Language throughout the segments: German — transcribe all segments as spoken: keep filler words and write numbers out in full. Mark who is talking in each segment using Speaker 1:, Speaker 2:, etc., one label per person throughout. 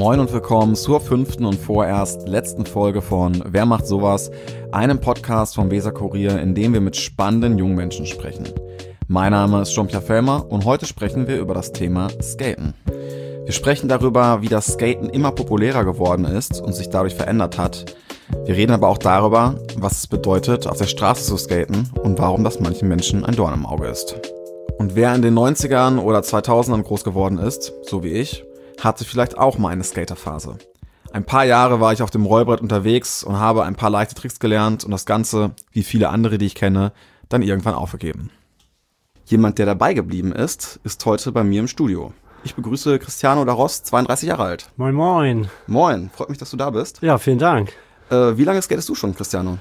Speaker 1: Moin und willkommen zur fünften und vorerst letzten Folge von Wer macht sowas? Einem Podcast vom Weser-Kurier, in dem wir mit spannenden jungen Menschen sprechen. Mein Name ist Jean-Pierre Fellmer und heute sprechen wir über das Thema Skaten. Wir sprechen darüber, wie das Skaten immer populärer geworden ist und sich dadurch verändert hat. Wir reden aber auch darüber, was es bedeutet, auf der Straße zu skaten und warum das manchen Menschen ein Dorn im Auge ist. Und wer in den neunzigern oder zweitausendern groß geworden ist, so wie ich, hatte vielleicht auch mal eine Skaterphase. Ein paar Jahre war ich auf dem Rollbrett unterwegs und habe ein paar leichte Tricks gelernt und das Ganze, wie viele andere, die ich kenne, dann irgendwann aufgegeben. Jemand, der dabei geblieben ist, ist heute bei mir im Studio. Ich begrüße Cristiano Daros, zweiunddreißig Jahre alt.
Speaker 2: Moin, moin.
Speaker 1: Moin, freut mich, dass du da bist.
Speaker 2: Ja, vielen Dank.
Speaker 1: Äh, wie lange skatest du schon, Cristiano?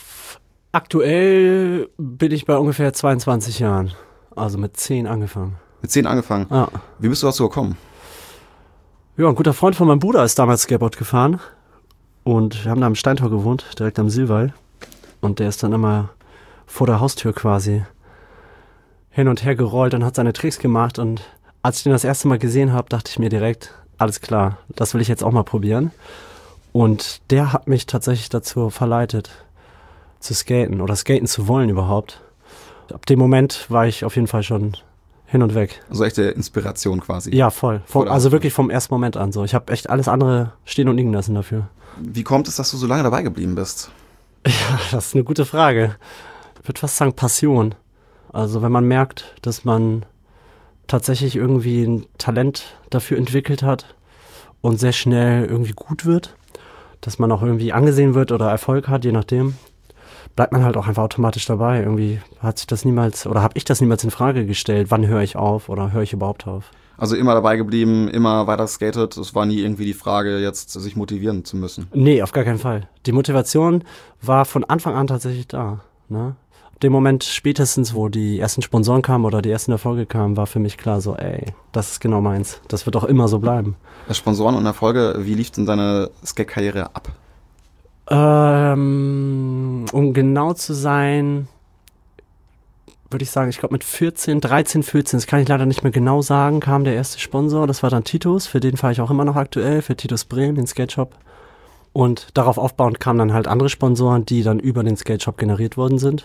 Speaker 2: Aktuell bin ich bei ungefähr zweiundzwanzig Jahren. Also mit zehn angefangen.
Speaker 1: Mit zehn angefangen?
Speaker 2: Ja.
Speaker 1: Wie bist du dazu gekommen?
Speaker 2: Ja, ein guter Freund von meinem Bruder ist damals Skateboard gefahren. Und wir haben da am Steintor gewohnt, direkt am Silwall. Und der ist dann immer vor der Haustür quasi hin und her gerollt und hat seine Tricks gemacht. Und als ich den das erste Mal gesehen habe, dachte ich mir direkt, alles klar, das will ich jetzt auch mal probieren. Und der hat mich tatsächlich dazu verleitet, zu skaten oder skaten zu wollen überhaupt. Ab dem Moment war ich auf jeden Fall schon hin und weg.
Speaker 1: Also echte Inspiration quasi.
Speaker 2: Ja, voll. Vom, also wirklich vom ersten Moment an so. Ich habe echt alles andere stehen und liegen lassen dafür.
Speaker 1: Wie kommt es, dass du so lange dabei geblieben bist?
Speaker 2: Ja, das ist eine gute Frage. Ich würde fast sagen Passion. Also wenn man merkt, dass man tatsächlich irgendwie ein Talent dafür entwickelt hat und sehr schnell irgendwie gut wird, dass man auch irgendwie angesehen wird oder Erfolg hat, je nachdem, bleibt man halt auch einfach automatisch dabei. Irgendwie hat sich das niemals, oder habe ich das niemals in Frage gestellt, wann höre ich auf oder höre ich überhaupt auf.
Speaker 1: Also immer dabei geblieben, immer weiter skatet. Es war nie irgendwie die Frage, jetzt sich motivieren zu müssen.
Speaker 2: Nee, auf gar keinen Fall. Die Motivation war von Anfang an tatsächlich da. Ne? Ab dem Moment spätestens, wo die ersten Sponsoren kamen oder die ersten Erfolge kamen, war für mich klar so, ey, das ist genau meins. Das wird auch immer so bleiben.
Speaker 1: Sponsoren und Erfolge, wie lief denn deine Skate-Karriere ab?
Speaker 2: Ähm, um genau zu sein, würde ich sagen, ich glaube mit vierzehn, dreizehn, vierzehn, das kann ich leider nicht mehr genau sagen, kam der erste Sponsor, das war dann Titus, für den fahre ich auch immer noch aktuell, für Titus Bremen, den Skate Shop. Und darauf aufbauend kamen dann halt andere Sponsoren, die dann über den Skate Shop generiert worden sind,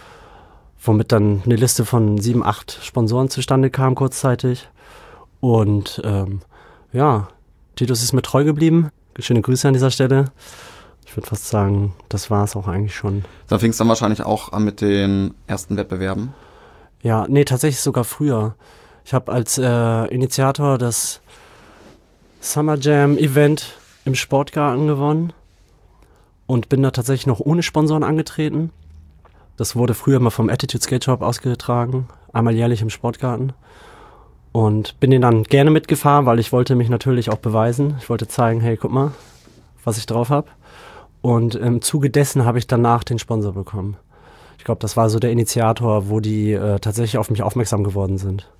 Speaker 2: womit dann eine Liste von sieben, acht Sponsoren zustande kam kurzzeitig. Und ähm, ja, Titus ist mir treu geblieben, schöne Grüße an dieser Stelle. Ich würde fast sagen, das war es auch eigentlich schon.
Speaker 1: Dann fing es dann wahrscheinlich auch an mit den ersten Wettbewerben?
Speaker 2: Ja, nee, tatsächlich sogar früher. Ich habe als äh, Initiator das Summer Jam Event im Sportgarten gewonnen und bin da tatsächlich noch ohne Sponsoren angetreten. Das wurde früher mal vom Attitude Skate Shop ausgetragen, einmal jährlich im Sportgarten. Und bin den dann gerne mitgefahren, weil ich wollte mich natürlich auch beweisen. Ich wollte zeigen, hey, guck mal, was ich drauf habe. Und im Zuge dessen habe ich danach den Sponsor bekommen. Ich glaube, das war so der Initiator, wo die äh, tatsächlich auf mich aufmerksam geworden sind.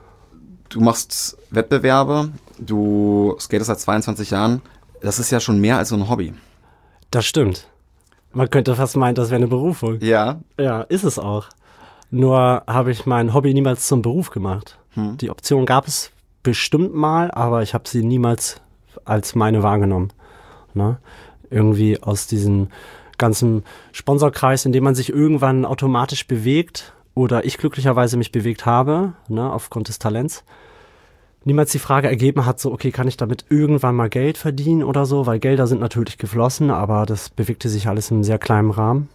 Speaker 1: Du machst Wettbewerbe, du skatest seit zweiundzwanzig Jahren. Das ist ja schon mehr als so ein Hobby.
Speaker 2: Das stimmt. Man könnte fast meinen, das wäre eine Berufung.
Speaker 1: Ja.
Speaker 2: Ja, ist es auch. Nur habe ich mein Hobby niemals zum Beruf gemacht. Hm. Die Option gab es bestimmt mal, aber ich habe sie niemals als meine wahrgenommen. Ne? Irgendwie aus diesem ganzen Sponsorkreis, in dem man sich irgendwann automatisch bewegt oder ich glücklicherweise mich bewegt habe, ne, aufgrund des Talents, niemals die Frage ergeben hat, so okay, kann ich damit irgendwann mal Geld verdienen oder so, weil Gelder sind natürlich geflossen, aber das bewegte sich alles in einem sehr kleinen Rahmen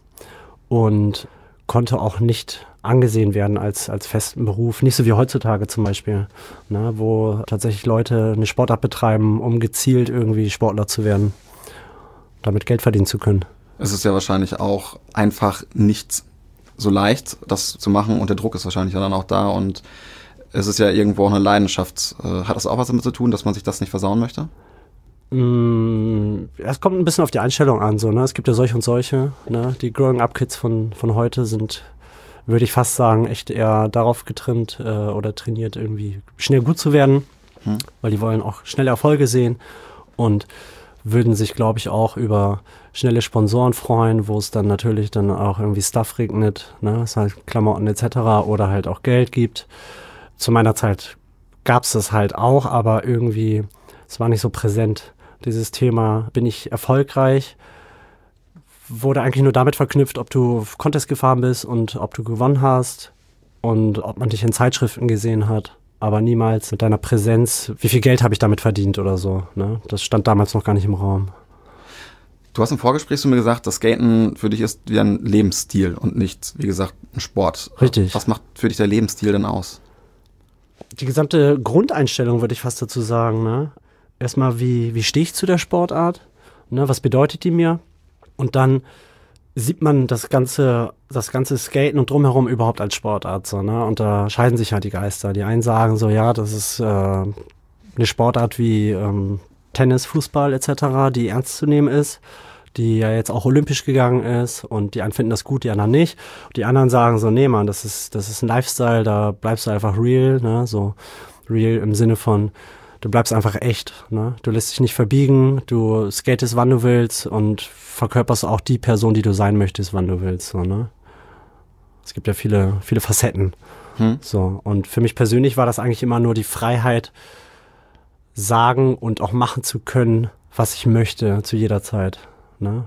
Speaker 2: und konnte auch nicht angesehen werden als, als festen Beruf, nicht so wie heutzutage zum Beispiel, ne, wo tatsächlich Leute eine Sportart betreiben, um gezielt irgendwie Sportler zu werden, damit Geld verdienen zu können.
Speaker 1: Es ist ja wahrscheinlich auch einfach nicht so leicht, das zu machen und der Druck ist wahrscheinlich dann auch da und es ist ja irgendwo auch eine Leidenschaft. Hat das auch was damit zu tun, dass man sich das nicht versauen möchte?
Speaker 2: Mm, es kommt ein bisschen auf die Einstellung an. So, ne? Es gibt ja solche und solche. Ne? Die Growing-Up-Kids von, von heute sind, würde ich fast sagen, echt eher darauf getrimmt äh, oder trainiert, irgendwie schnell gut zu werden, hm. weil die wollen auch schnelle Erfolge sehen und würden sich, glaube ich, auch über schnelle Sponsoren freuen, wo es dann natürlich dann auch irgendwie Stuff regnet, ne, das heißt Klamotten et cetera oder halt auch Geld gibt. Zu meiner Zeit gab es das halt auch, aber irgendwie Es war nicht so präsent. Dieses Thema, bin ich erfolgreich, wurde eigentlich nur damit verknüpft, ob du Contest gefahren bist und ob du gewonnen hast und ob man dich in Zeitschriften gesehen hat, aber niemals mit deiner Präsenz, wie viel Geld habe ich damit verdient oder so. Ne? Das stand damals noch gar nicht im Raum.
Speaker 1: Du hast im Vorgespräch zu mir gesagt, das Skaten für dich ist wie ein Lebensstil und nicht, wie gesagt, ein Sport.
Speaker 2: Richtig.
Speaker 1: Was macht für dich der Lebensstil denn aus?
Speaker 2: Die gesamte Grundeinstellung, würde ich fast dazu sagen. Ne? Erstmal, wie, wie stehe ich zu der Sportart? Ne? Was bedeutet die mir? Und dann sieht man das ganze, das ganze Skaten und drumherum überhaupt als Sportart. So, ne? Und da scheiden sich halt die Geister. Die einen sagen so, ja, das ist äh, eine Sportart wie ähm, Tennis, Fußball et cetera, die ernst zu nehmen ist, die ja jetzt auch olympisch gegangen ist, und die einen finden das gut, die anderen nicht. Die anderen sagen so, nee, Mann, das ist, das ist ein Lifestyle, da bleibst du einfach real, ne? So real im Sinne von, du bleibst einfach echt, ne? Du lässt dich nicht verbiegen, du skatest, wann du willst, und verkörperst auch die Person, die du sein möchtest, wann du willst, so, ne? Es gibt ja viele, viele Facetten. Hm. So, und für mich persönlich war das eigentlich immer nur die Freiheit, sagen und auch machen zu können, was ich möchte, zu jeder Zeit, ne?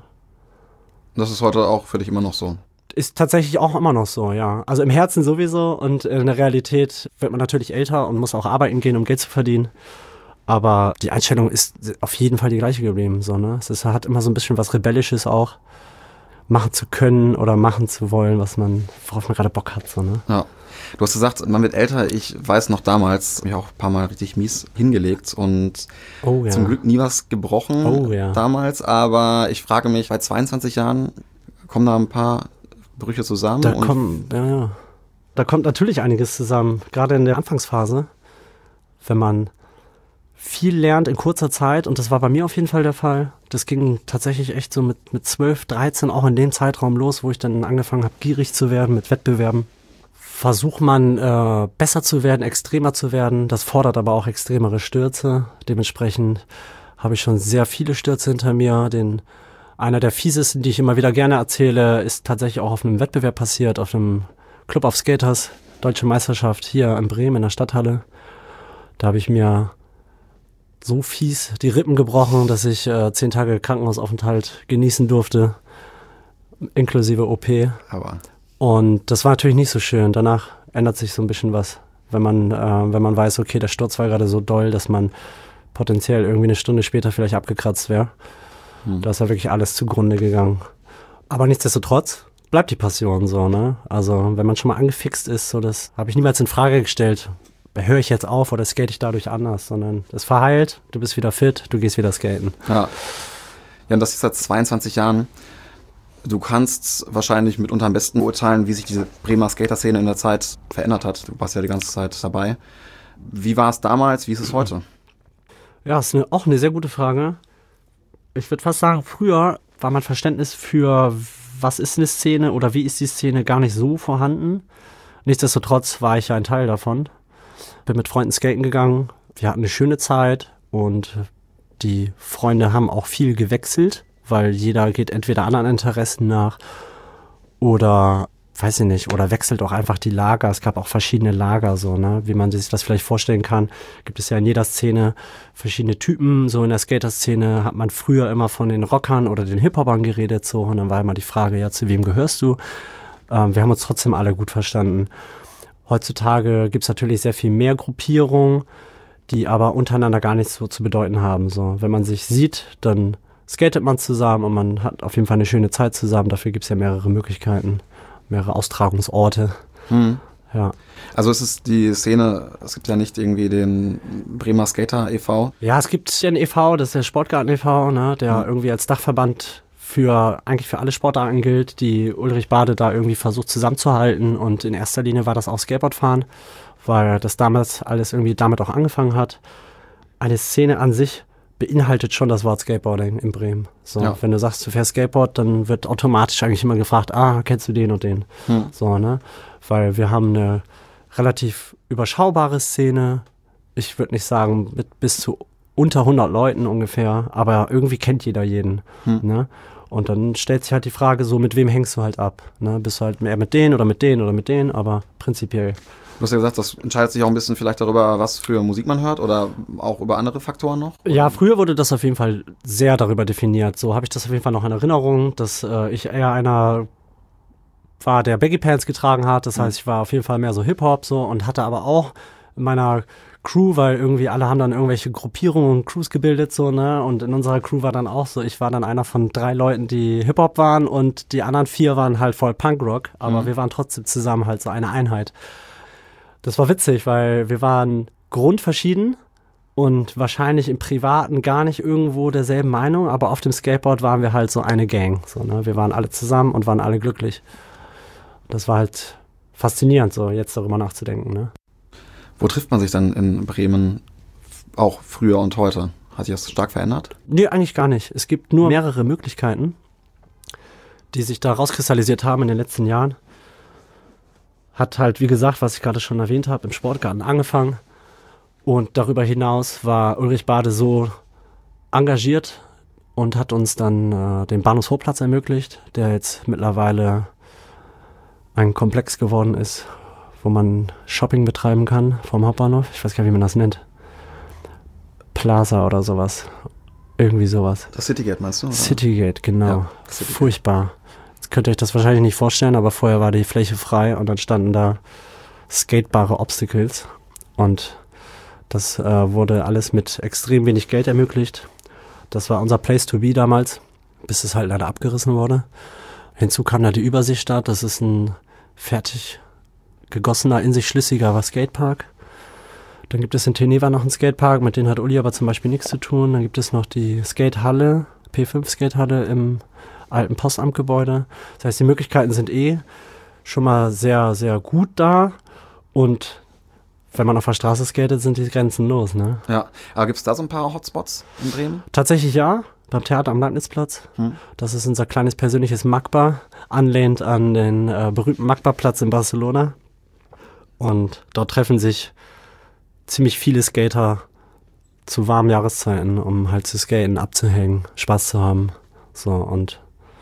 Speaker 1: Das ist heute auch für dich immer noch so?
Speaker 2: Ist tatsächlich auch immer noch so, ja. Also im Herzen sowieso, und in der Realität wird man natürlich älter und muss auch arbeiten gehen, um Geld zu verdienen. Aber die Einstellung ist auf jeden Fall die gleiche geblieben, so, ne? Es ist, hat immer so ein bisschen was Rebellisches auch, machen zu können oder machen zu wollen, was man, worauf man gerade Bock hat, so, ne?
Speaker 1: Ja. Du hast gesagt, man wird älter. Ich weiß noch damals, habe ich auch ein paar Mal richtig mies hingelegt und
Speaker 2: oh, ja.
Speaker 1: zum Glück nie was gebrochen
Speaker 2: oh, ja.
Speaker 1: damals. Aber ich frage mich, bei zweiundzwanzig Jahren kommen da ein paar Brüche zusammen?
Speaker 2: Da,
Speaker 1: und
Speaker 2: kommen, ja, ja. da kommt natürlich einiges zusammen, gerade in der Anfangsphase, wenn man viel lernt in kurzer Zeit, und das war bei mir auf jeden Fall der Fall. Das ging tatsächlich echt so mit, mit zwölf, dreizehn auch in dem Zeitraum los, wo ich dann angefangen habe, gierig zu werden mit Wettbewerben. Versucht man äh, besser zu werden, extremer zu werden. Das fordert aber auch extremere Stürze. Dementsprechend habe ich schon sehr viele Stürze hinter mir. Den, einer der fiesesten, die ich immer wieder gerne erzähle, ist tatsächlich auch auf einem Wettbewerb passiert, auf einem Club of Skaters, Deutsche Meisterschaft hier in Bremen in der Stadthalle. Da habe ich mir so fies die Rippen gebrochen, dass ich äh, zehn Tage Krankenhausaufenthalt genießen durfte, inklusive O P.
Speaker 1: Aber
Speaker 2: Und das war natürlich nicht so schön. Danach ändert sich so ein bisschen was, wenn man, äh, wenn man weiß, okay, der Sturz war gerade so doll, dass man potenziell irgendwie eine Stunde später vielleicht abgekratzt wäre. Hm. Da ist ja wirklich alles zugrunde gegangen. Aber nichtsdestotrotz bleibt die Passion so, ne? Also wenn man schon mal angefixt ist, so, das habe ich niemals in Frage gestellt. Höre ich jetzt auf oder skate ich dadurch anders, sondern das verheilt, du bist wieder fit, du gehst wieder skaten.
Speaker 1: Ja, ja, und das ist seit zweiundzwanzig Jahren. Du kannst wahrscheinlich mitunter am besten beurteilen, wie sich diese Bremer Skater-Szene in der Zeit verändert hat. Du warst ja die ganze Zeit dabei. Wie war es damals, wie ist es heute?
Speaker 2: Ja, ist eine, auch eine sehr gute Frage. Ich würde fast sagen, früher war mein Verständnis für, was ist eine Szene oder wie ist die Szene, gar nicht so vorhanden. Nichtsdestotrotz war ich ja ein Teil davon. Bin mit Freunden skaten gegangen. Wir hatten eine schöne Zeit und die Freunde haben auch viel gewechselt, weil jeder geht entweder anderen Interessen nach oder, weiß ich nicht, oder wechselt auch einfach die Lager. Es gab auch verschiedene Lager, so, ne, wie man sich das vielleicht vorstellen kann. Gibt es ja in jeder Szene verschiedene Typen. So in der Skater-Szene hat man früher immer von den Rockern oder den Hip-Hopern geredet, so, und dann war immer die Frage, ja, zu wem gehörst du? Ähm, wir haben uns trotzdem alle gut verstanden. Heutzutage gibt es natürlich sehr viel mehr Gruppierungen, die aber untereinander gar nichts so zu bedeuten haben. So, wenn man sich sieht, dann skatet man zusammen und man hat auf jeden Fall eine schöne Zeit zusammen. Dafür gibt es ja mehrere Möglichkeiten, mehrere Austragungsorte. Hm. Ja.
Speaker 1: Also es ist die Szene, es gibt ja nicht irgendwie den Bremer Skater e V.
Speaker 2: Ja, es gibt den e V, das ist der Sportgarten e V, ne, der hm. irgendwie als Dachverband für eigentlich für alle Sportarten gilt, die Ulrich Bade da irgendwie versucht zusammenzuhalten, und in erster Linie war das auch Skateboardfahren, weil das damals alles irgendwie damit auch angefangen hat. Eine Szene an sich beinhaltet schon das Wort Skateboarding in Bremen. So, ja. Wenn du sagst, du fährst Skateboard, dann wird automatisch eigentlich immer gefragt, ah, kennst du den und den? Hm. So, ne? Weil wir haben eine relativ überschaubare Szene. Ich würde nicht sagen mit bis zu unter hundert Leuten ungefähr, aber irgendwie kennt jeder jeden. Hm. Ne? Und dann stellt sich halt die Frage so, mit wem hängst du halt ab? Ne? Bist du halt mehr mit denen oder mit denen oder mit denen, aber prinzipiell
Speaker 1: Du hast ja gesagt, das entscheidet sich auch ein bisschen vielleicht darüber, was für Musik man hört oder auch über andere Faktoren noch? Oder?
Speaker 2: Ja, früher wurde das auf jeden Fall sehr darüber definiert. So habe ich das auf jeden Fall noch in Erinnerung, dass äh, ich eher einer war, der Baggy Pants getragen hat. Das heißt, ich war auf jeden Fall mehr so Hip-Hop so und hatte aber auch in meiner Crew, weil irgendwie alle haben dann irgendwelche Gruppierungen und Crews gebildet, so, ne? Und in unserer Crew war dann auch so, ich war dann einer von drei Leuten, die Hip-Hop waren und die anderen vier waren halt voll Punkrock, aber mhm. wir waren trotzdem zusammen halt so eine Einheit. Das war witzig, weil wir waren grundverschieden und wahrscheinlich im Privaten gar nicht irgendwo derselben Meinung, aber auf dem Skateboard waren wir halt so eine Gang, so, ne? Wir waren alle zusammen und waren alle glücklich. Das war halt faszinierend, so jetzt darüber nachzudenken, ne?
Speaker 1: Wo trifft man sich dann in Bremen auch früher und heute? Hat sich das stark verändert?
Speaker 2: Nee, eigentlich gar nicht. Es gibt nur mehrere Möglichkeiten, die sich da rauskristallisiert haben in den letzten Jahren. Hat halt, wie gesagt, was ich gerade schon erwähnt habe, im Sportgarten angefangen. Und darüber hinaus war Ulrich Bade so engagiert und hat uns dann äh, den Bahnhofshofplatz ermöglicht, der jetzt mittlerweile ein Komplex geworden ist, wo man Shopping betreiben kann vom Hauptbahnhof. Ich weiß gar nicht, wie man das nennt. Plaza oder sowas. Irgendwie sowas.
Speaker 1: Das Citygate meinst du? Oder?
Speaker 2: Citygate, genau. Ja, Citygate. Furchtbar. Jetzt könnt ihr euch das wahrscheinlich nicht vorstellen, aber vorher war die Fläche frei und dann standen da skatebare Obstacles. Und das äh, wurde alles mit extrem wenig Geld ermöglicht. Das war unser Place to be damals, bis es halt leider abgerissen wurde. Hinzu kam da die Überseestadt. Das ist ein fertig gegossener, in sich schlüssiger Skatepark. Dann gibt es in Teneva noch einen Skatepark, mit denen hat Uli aber zum Beispiel nichts zu tun. Dann gibt es noch die Skatehalle, P fünf Skatehalle im alten Postamtgebäude. Das heißt, die Möglichkeiten sind eh schon mal sehr, sehr gut da. Und wenn man auf der Straße skatet, sind die Grenzen los, ne?
Speaker 1: Ja, aber gibt es da so ein paar Hotspots in Bremen?
Speaker 2: Tatsächlich ja, beim Theater am Leibnizplatz. Hm. Das ist unser kleines persönliches Magba, anlehnt an den äh, berühmten Magba-Platz in Barcelona. Und dort treffen sich ziemlich viele Skater zu warmen Jahreszeiten, um halt zu skaten, abzuhängen, Spaß zu haben. So, und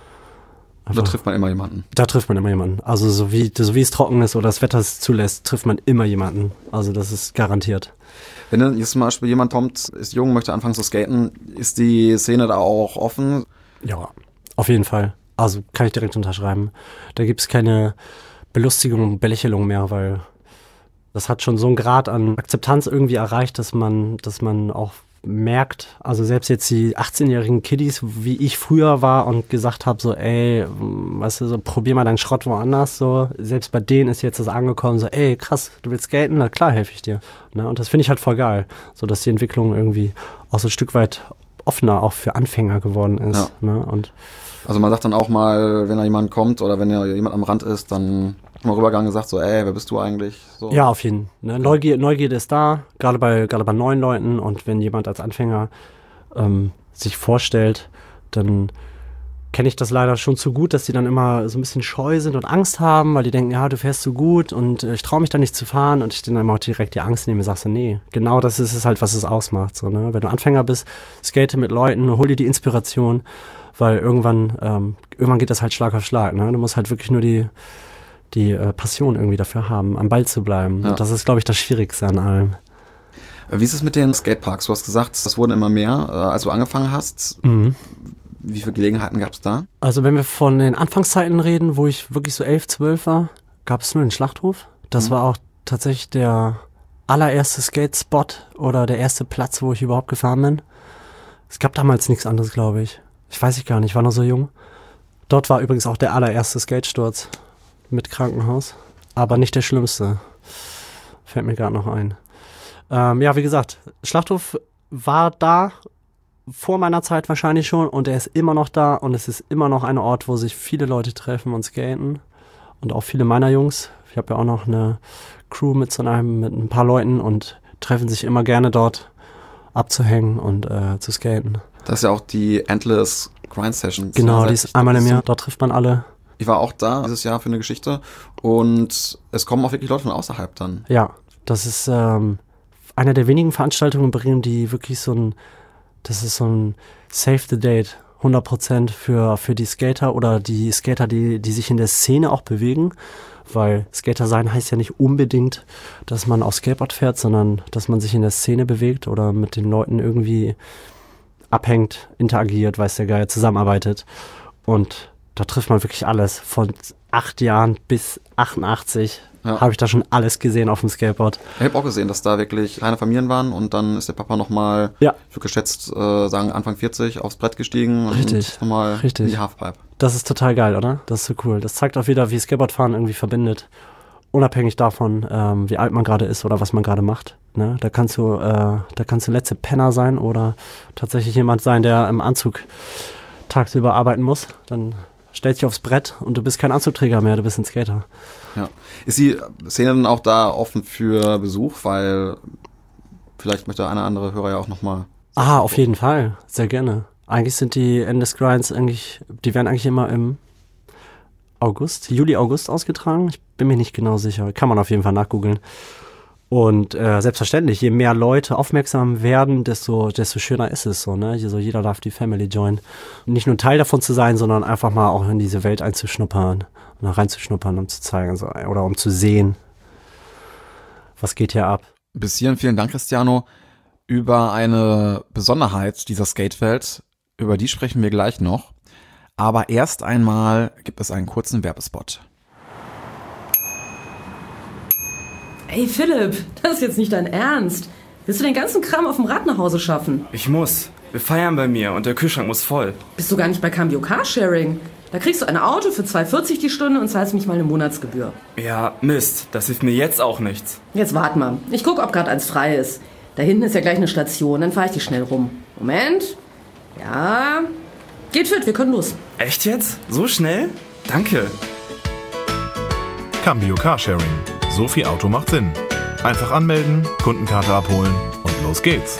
Speaker 1: da trifft man immer jemanden.
Speaker 2: Da trifft man immer jemanden. Also so wie, so wie es trocken ist oder das Wetter es zulässt, trifft man immer jemanden. Also das ist garantiert.
Speaker 1: Wenn dann jetzt zum Beispiel jemand kommt, ist jung, möchte anfangen zu skaten, ist die Szene da auch offen?
Speaker 2: Ja, auf jeden Fall. Also kann ich direkt unterschreiben. Da gibt es keine Belustigung und Belächelung mehr, weil das hat schon so einen Grad an Akzeptanz irgendwie erreicht, dass man, dass man auch merkt, also selbst jetzt die achtzehnjährigen Kiddies, wie ich früher war und gesagt habe, so ey, weißt du, so probier mal deinen Schrott woanders, so, selbst bei denen ist jetzt das angekommen, so ey, krass, du willst skaten, na klar, helfe ich dir. Ne? Und das finde ich halt voll geil, so dass die Entwicklung irgendwie auch so ein Stück weit offener auch für Anfänger geworden ist. Ja. Ne? Und
Speaker 1: also man sagt dann auch mal, wenn da jemand kommt oder wenn da jemand am Rand ist, dann mal rübergegangen gesagt, so, ey, wer bist du eigentlich? So.
Speaker 2: Ja, auf jeden Fall. Ne? Neugier, Neugierde ist da, gerade bei, gerade bei neuen Leuten. Und wenn jemand als Anfänger ähm, sich vorstellt, dann kenne ich das leider schon zu gut, dass die dann immer so ein bisschen scheu sind und Angst haben, weil die denken, ja, du fährst so gut und äh, ich traue mich da nicht zu fahren. Und ich dann immer auch direkt die Angst nehme und sage so, nee, genau das ist es halt, was es ausmacht. So, ne? Wenn du Anfänger bist, skate mit Leuten, hol dir die Inspiration, weil irgendwann, ähm, irgendwann geht das halt Schlag auf Schlag. Ne? Du musst halt wirklich nur die die äh, Passion irgendwie dafür haben, am Ball zu bleiben. Ja. Und das ist, glaube ich, das Schwierigste an allem.
Speaker 1: Wie ist es mit den Skateparks? Du hast gesagt, das wurden immer mehr, äh, als du angefangen hast. Mhm. Wie viele Gelegenheiten gab es da?
Speaker 2: Also wenn wir von den Anfangszeiten reden, wo ich wirklich so elf, zwölf war, gab es nur den Schlachthof. Das mhm. war auch tatsächlich der allererste Skate-Spot oder der erste Platz, wo ich überhaupt gefahren bin. Es gab damals nichts anderes, glaube ich. Ich weiß ich gar nicht, ich war noch so jung. Dort war übrigens auch der allererste Skatesturz mit Krankenhaus, aber nicht der schlimmste. Fällt mir gerade noch ein. Ähm, ja, wie gesagt, Schlachthof war da vor meiner Zeit wahrscheinlich schon und er ist immer noch da und es ist immer noch ein Ort, wo sich viele Leute treffen und skaten und auch viele meiner Jungs. Ich habe ja auch noch eine Crew mit so einem, mit ein paar Leuten und treffen sich immer gerne dort abzuhängen und äh, zu skaten.
Speaker 1: Das ist ja auch die Endless Grind Session.
Speaker 2: Genau, die ist einmal im Jahr, dort trifft man alle.
Speaker 1: Ich war auch da dieses Jahr für eine Geschichte und es kommen auch wirklich Leute von außerhalb dann.
Speaker 2: Ja, das ist ähm, eine der wenigen Veranstaltungen in Bremen, die wirklich so ein, das ist so ein Save the Date, hundert Prozent für, für die Skater oder die Skater, die, die sich in der Szene auch bewegen, weil Skater sein heißt ja nicht unbedingt, dass man auf Skateboard fährt, sondern dass man sich in der Szene bewegt oder mit den Leuten irgendwie abhängt, interagiert, weiß der Geier, zusammenarbeitet. Und da trifft man wirklich alles. Von acht Jahren bis achtundachtzig ja. habe ich da schon alles gesehen auf dem Skateboard.
Speaker 1: Ich habe auch gesehen, dass da wirklich kleine Familien waren und dann ist der Papa nochmal,
Speaker 2: ja.
Speaker 1: ich würde geschätzt äh, sagen, Anfang vierzig aufs Brett gestiegen
Speaker 2: Richtig.
Speaker 1: und nochmal in die Halfpipe.
Speaker 2: Das ist total geil, oder? Das ist so cool. Das zeigt auch wieder, wie Skateboardfahren irgendwie verbindet. Unabhängig davon, ähm, wie alt man gerade ist oder was man gerade macht. Ne? Da kannst du, äh, da kannst du letzte Penner sein oder tatsächlich jemand sein, der im Anzug tagsüber arbeiten muss. Dann stellst dich aufs Brett und du bist kein Anzugträger mehr, du bist ein Skater.
Speaker 1: Ja. Ist die Szene dann auch da offen für Besuch? Weil vielleicht möchte einer andere Hörer ja auch nochmal...
Speaker 2: Ah, auf jeden Fall. Sehr gerne. Eigentlich sind die End des Grinds eigentlich, die werden eigentlich immer im August, Juli, August ausgetragen. Ich bin mir nicht genau sicher. Kann man auf jeden Fall nachgoogeln. Und äh, selbstverständlich, je mehr Leute aufmerksam werden, desto, desto schöner ist es so, ne? Also jeder darf die Family joinen. Und nicht nur Teil davon zu sein, sondern einfach mal auch in diese Welt einzuschnuppern und da reinzuschnuppern, um zu zeigen, so, oder um zu sehen, was geht hier ab.
Speaker 1: Bis hierhin vielen Dank, Cristiano. Über eine Besonderheit dieser Skatewelt, über die sprechen wir gleich noch. Aber erst einmal gibt es einen kurzen Werbespot.
Speaker 3: Ey Philipp, das ist jetzt nicht dein Ernst. Willst du den ganzen Kram auf dem Rad nach Hause schaffen?
Speaker 4: Ich muss. Wir feiern bei mir und der Kühlschrank muss voll.
Speaker 3: Bist du gar nicht bei Cambio Carsharing? Da kriegst du ein Auto für zwei Euro vierzig die Stunde und zahlst mich mal eine Monatsgebühr.
Speaker 4: Ja, Mist. Das hilft mir jetzt auch nichts.
Speaker 3: Jetzt wart mal. Ich guck, ob gerade eins frei ist. Da hinten ist ja gleich eine Station, dann fahr ich dich schnell rum. Moment. Ja. Geht fit, wir können los.
Speaker 4: Echt jetzt? So schnell? Danke.
Speaker 5: Cambio Carsharing. So viel Auto macht Sinn. Einfach anmelden, Kundenkarte abholen und los geht's.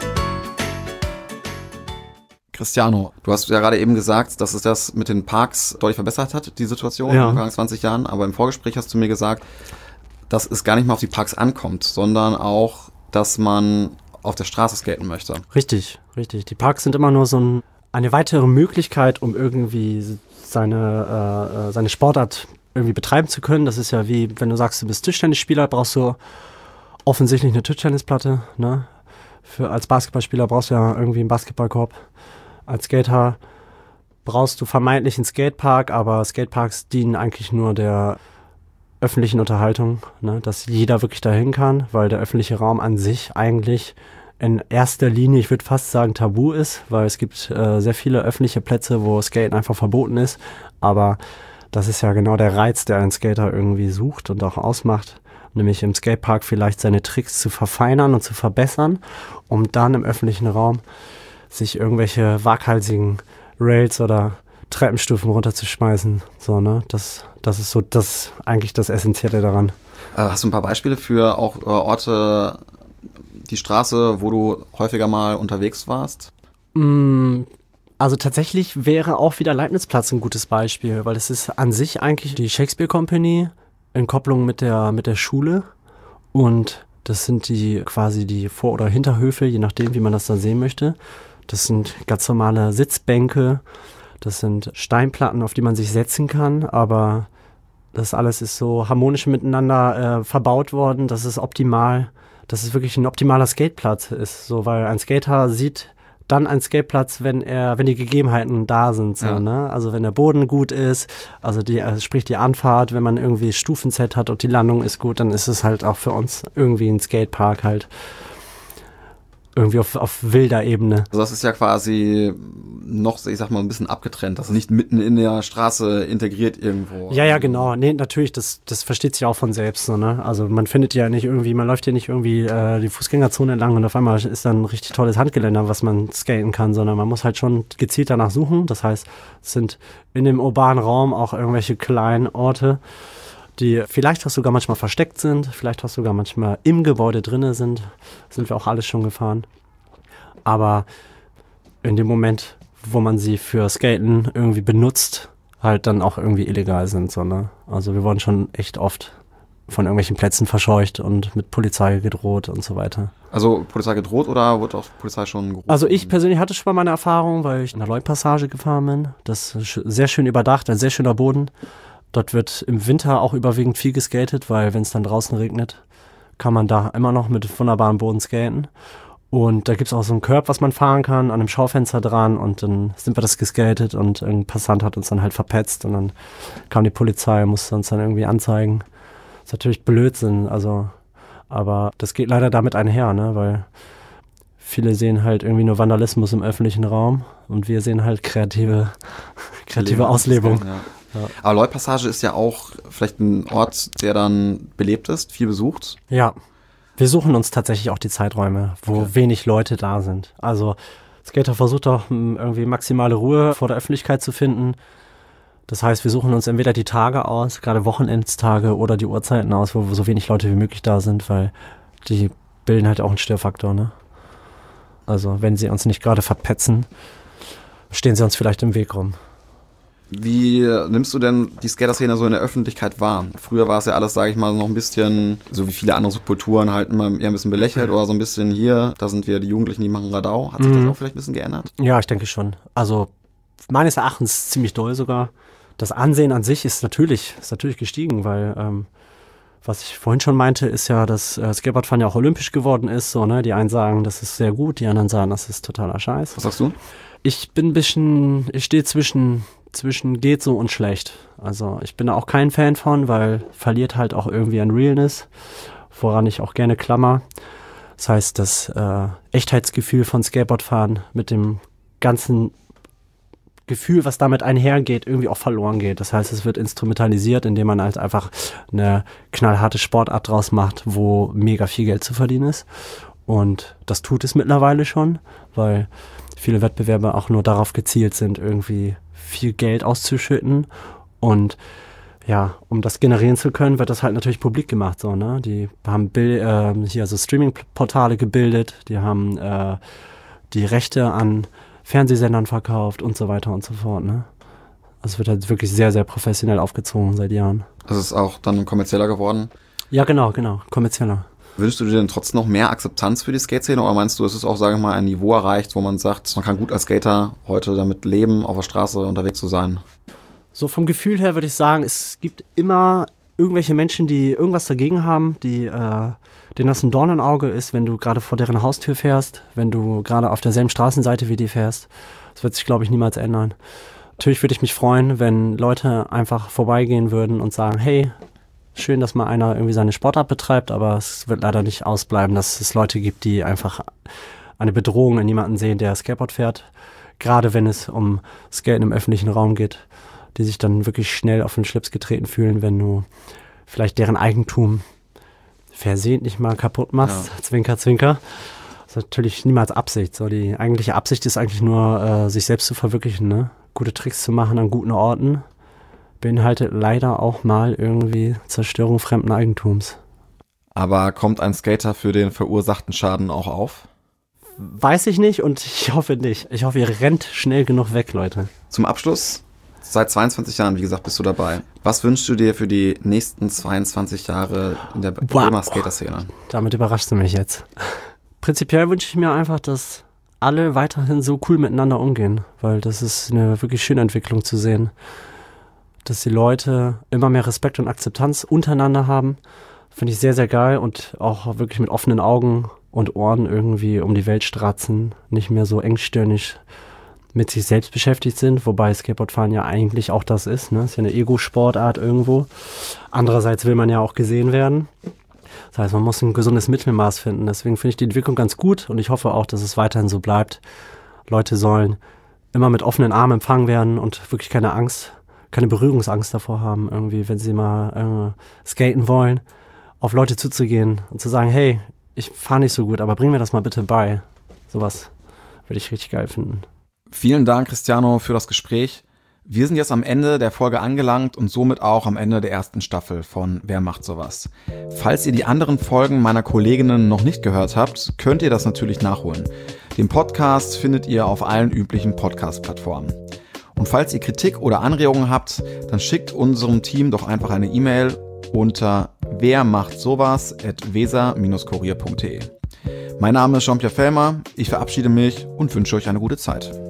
Speaker 1: Cristiano, du hast ja gerade eben gesagt, dass es das mit den Parks deutlich verbessert hat, die Situation
Speaker 2: ja.
Speaker 1: in den vergangenen zwanzig Jahren. Aber im Vorgespräch hast du mir gesagt, dass es gar nicht mal auf die Parks ankommt, sondern auch, dass man auf der Straße skaten möchte.
Speaker 2: Richtig, richtig. Die Parks sind immer nur so ein, eine weitere Möglichkeit, um irgendwie seine, äh, seine Sportart irgendwie betreiben zu können. Das ist ja wie, wenn du sagst, du bist Tischtennisspieler, brauchst du offensichtlich eine Tischtennisplatte. Ne? Für, als Basketballspieler brauchst du ja irgendwie einen Basketballkorb. Als Skater brauchst du vermeintlich einen Skatepark, aber Skateparks dienen eigentlich nur der öffentlichen Unterhaltung, ne? Dass jeder wirklich dahin kann, weil der öffentliche Raum an sich eigentlich in erster Linie, ich würde fast sagen, tabu ist, weil es gibt äh, sehr viele öffentliche Plätze, wo Skaten einfach verboten ist, aber das ist ja genau der Reiz, der ein Skater irgendwie sucht und auch ausmacht, nämlich im Skatepark vielleicht seine Tricks zu verfeinern und zu verbessern, um dann im öffentlichen Raum sich irgendwelche waghalsigen Rails oder Treppenstufen runterzuschmeißen. So, ne? Das, das ist so das eigentlich das Essentielle daran.
Speaker 1: Äh, hast du ein paar Beispiele für auch äh, Orte, die Straße, wo du häufiger mal unterwegs warst?
Speaker 2: Mm, also tatsächlich wäre auch wieder Leibnizplatz ein gutes Beispiel, weil es ist an sich eigentlich die Shakespeare Company in Kopplung mit der, mit der Schule und das sind die quasi die Vor- oder Hinterhöfe, je nachdem, wie man das da sehen möchte. Das sind ganz normale Sitzbänke, das sind Steinplatten, auf die man sich setzen kann, aber das alles ist so harmonisch miteinander äh, verbaut worden, dass es optimal, dass es wirklich ein optimaler Skateplatz ist, so, weil ein Skater sieht dann einen Skateplatz, wenn er, wenn die Gegebenheiten da sind, so, ja. Ne? Also wenn der Boden gut ist, also die, also sprich die Anfahrt, wenn man irgendwie Stufenset hat und die Landung ist gut, dann ist es halt auch für uns irgendwie ein Skatepark halt. Irgendwie auf, auf wilder Ebene.
Speaker 1: Also das ist ja quasi noch, ich sag mal, ein bisschen abgetrennt. Das ist nicht mitten in der Straße integriert irgendwo.
Speaker 2: Ja, ja, genau. Nee, natürlich, das, das versteht sich auch von selbst. So, ne? Also man findet ja nicht irgendwie, man läuft ja nicht irgendwie äh, die Fußgängerzone entlang und auf einmal ist dann ein richtig tolles Handgeländer, was man skaten kann, sondern man muss halt schon gezielt danach suchen. Das heißt, es sind in dem urbanen Raum auch irgendwelche kleinen Orte, die vielleicht auch sogar manchmal versteckt sind, vielleicht auch sogar manchmal im Gebäude drinne sind, sind wir auch alles schon gefahren. Aber in dem Moment, wo man sie für Skaten irgendwie benutzt, halt dann auch irgendwie illegal sind. So, ne? Also wir wurden schon echt oft von irgendwelchen Plätzen verscheucht und mit Polizei gedroht und so weiter.
Speaker 1: Also Polizei gedroht oder wurde auch Polizei schon gerufen?
Speaker 2: Also ich persönlich hatte schon mal meine Erfahrung, weil ich in der Lloyd-Passage gefahren bin. Das ist sehr schön überdacht, ein sehr schöner Boden. Dort wird im Winter auch überwiegend viel geskatet, weil wenn es dann draußen regnet, kann man da immer noch mit wunderbarem Boden skaten. Und da gibt es auch so ein Curb, was man fahren kann, an einem Schaufenster dran und dann sind wir das geskatet und ein Passant hat uns dann halt verpetzt und dann kam die Polizei, musste uns dann irgendwie anzeigen. Das ist natürlich Blödsinn, also, aber das geht leider damit einher, ne, weil viele sehen halt irgendwie nur Vandalismus im öffentlichen Raum und wir sehen halt kreative, kreative Auslebung.
Speaker 1: Ja. Ja. Aber Lloyd-Passage ist ja auch vielleicht ein Ort, der dann belebt ist, viel besucht.
Speaker 2: Ja, wir suchen uns tatsächlich auch die Zeiträume, wo okay. wenig Leute da sind. Also Skater versucht auch irgendwie maximale Ruhe vor der Öffentlichkeit zu finden. Das heißt, wir suchen uns entweder die Tage aus, gerade Wochenendstage oder die Uhrzeiten aus, wo so wenig Leute wie möglich da sind, weil die bilden halt auch einen Störfaktor, ne? Also wenn sie uns nicht gerade verpetzen, stehen sie uns vielleicht im Weg rum.
Speaker 1: Wie nimmst du denn die Skater-Szene so in der Öffentlichkeit wahr? Früher war es ja alles, sage ich mal, noch ein bisschen, so wie viele andere Subkulturen, halt immer eher ein bisschen belächelt oder so ein bisschen hier, da sind wir die Jugendlichen, die machen Radau. Hat sich mhm. das auch vielleicht ein bisschen geändert?
Speaker 2: Ja, ich denke schon. Also meines Erachtens ziemlich doll sogar. Das Ansehen an sich ist natürlich, ist natürlich gestiegen, weil ähm, was ich vorhin schon meinte, ist ja, dass äh, Skateboardfahren ja auch olympisch geworden ist. So, ne? Die einen sagen, das ist sehr gut, die anderen sagen, das ist totaler Scheiß.
Speaker 1: Was sagst du?
Speaker 2: Ich bin ein bisschen, ich stehe zwischen... zwischen geht so und schlecht. Also ich bin da auch kein Fan von, weil verliert halt auch irgendwie an Realness, woran ich auch gerne klammer. Das heißt, das äh, Echtheitsgefühl von Skateboardfahren mit dem ganzen Gefühl, was damit einhergeht, irgendwie auch verloren geht. Das heißt, es wird instrumentalisiert, indem man halt einfach eine knallharte Sportart draus macht, wo mega viel Geld zu verdienen ist. Und das tut es mittlerweile schon, weil viele Wettbewerbe auch nur darauf gezielt sind, irgendwie viel Geld auszuschütten und ja, um das generieren zu können, wird das halt natürlich publik gemacht, so, ne? Die haben Bild, äh, hier so Streaming-Portale gebildet, die haben äh, die Rechte an Fernsehsendern verkauft und so weiter und so fort, ne? Also es wird halt wirklich sehr, sehr professionell aufgezogen seit Jahren.
Speaker 1: Also es ist auch dann kommerzieller geworden?
Speaker 2: Ja, genau, genau, kommerzieller.
Speaker 1: Wünschst du dir denn trotzdem noch mehr Akzeptanz für die Skate-Szene oder meinst du, es ist auch, sage ich mal, ein Niveau erreicht, wo man sagt, man kann gut als Skater heute damit leben, auf der Straße unterwegs zu sein?
Speaker 2: So vom Gefühl her würde ich sagen, es gibt immer irgendwelche Menschen, die irgendwas dagegen haben, die äh, denen das ein Dorn im Auge ist, wenn du gerade vor deren Haustür fährst, wenn du gerade auf derselben Straßenseite wie die fährst. Das wird sich, glaube ich, niemals ändern. Natürlich würde ich mich freuen, wenn Leute einfach vorbeigehen würden und sagen, hey, schön, dass mal einer irgendwie seine Sportart betreibt, aber es wird leider nicht ausbleiben, dass es Leute gibt, die einfach eine Bedrohung in jemanden sehen, der Skateboard fährt. Gerade wenn es um Skaten im öffentlichen Raum geht, die sich dann wirklich schnell auf den Schlips getreten fühlen, wenn du vielleicht deren Eigentum versehentlich mal kaputt machst. Ja. Zwinker, zwinker. Das ist natürlich niemals Absicht. So, die eigentliche Absicht ist eigentlich nur, äh, sich selbst zu verwirklichen, ne? Gute Tricks zu machen an guten Orten. Beinhaltet leider auch mal irgendwie Zerstörung fremden Eigentums.
Speaker 1: Aber kommt ein Skater für den verursachten Schaden auch auf?
Speaker 2: Weiß ich nicht und ich hoffe nicht. Ich hoffe, ihr rennt schnell genug weg, Leute.
Speaker 1: Zum Abschluss, seit zweiundzwanzig Jahren, wie gesagt, bist du dabei. Was wünschst du dir für die nächsten zweiundzwanzig Jahre in der Bremer Skater-Szene?
Speaker 2: Damit überraschst du mich jetzt. Prinzipiell wünsche ich mir einfach, dass alle weiterhin so cool miteinander umgehen, weil das ist eine wirklich schöne Entwicklung zu sehen. Dass die Leute immer mehr Respekt und Akzeptanz untereinander haben, finde ich sehr, sehr geil und auch wirklich mit offenen Augen und Ohren irgendwie um die Welt stratzen, nicht mehr so engstirnig mit sich selbst beschäftigt sind, wobei Skateboardfahren ja eigentlich auch das ist, ne? Ist ja eine Ego-Sportart irgendwo. Andererseits will man ja auch gesehen werden. Das heißt, man muss ein gesundes Mittelmaß finden. Deswegen finde ich die Entwicklung ganz gut und ich hoffe auch, dass es weiterhin so bleibt. Leute sollen immer mit offenen Armen empfangen werden und wirklich keine Angst keine Berührungsangst davor haben, irgendwie, wenn sie mal äh, skaten wollen, auf Leute zuzugehen und zu sagen, hey, ich fahre nicht so gut, aber bring mir das mal bitte bei. Sowas würde ich richtig geil finden.
Speaker 1: Vielen Dank, Cristiano, für das Gespräch. Wir sind jetzt am Ende der Folge angelangt und somit auch am Ende der ersten Staffel von Wer macht sowas? Falls ihr die anderen Folgen meiner Kolleginnen noch nicht gehört habt, könnt ihr das natürlich nachholen. Den Podcast findet ihr auf allen üblichen Podcast-Plattformen. Und falls ihr Kritik oder Anregungen habt, dann schickt unserem Team doch einfach eine E-Mail unter wermachtsowas at weser Bindestrich kurier punkt de. Mein Name ist Jean-Pierre Fellmer, ich verabschiede mich und wünsche euch eine gute Zeit.